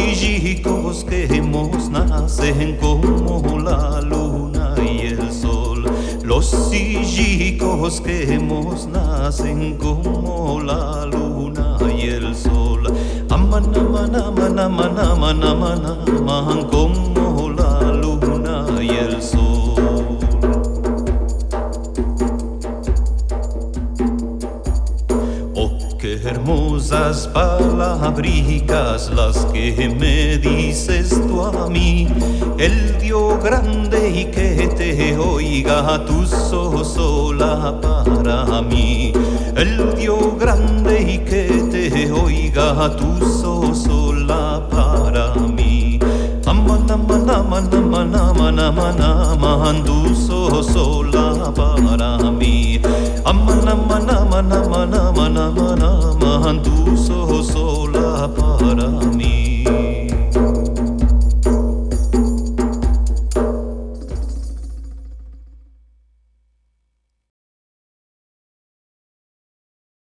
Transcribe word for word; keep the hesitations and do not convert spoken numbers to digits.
sillicos que hemos nacen como la luna y el sol. Los sillicos que hemos nacen como la luna y el sol. Aman, aman, aman, aman, aman, aman, aman, como la luna y el sol. Oh, qué hermosas palabricas las que me dices tú a mí. El Dios grande y que te oiga tú sos sola para mí. El Dios grande y que te oiga tú sos sola para mí. Aman, aman, aman, aman, aman, aman, aman, tú sos sola para mí. Aman, aman, aman, aman, aman, aman, aman, tú sos sola para mí.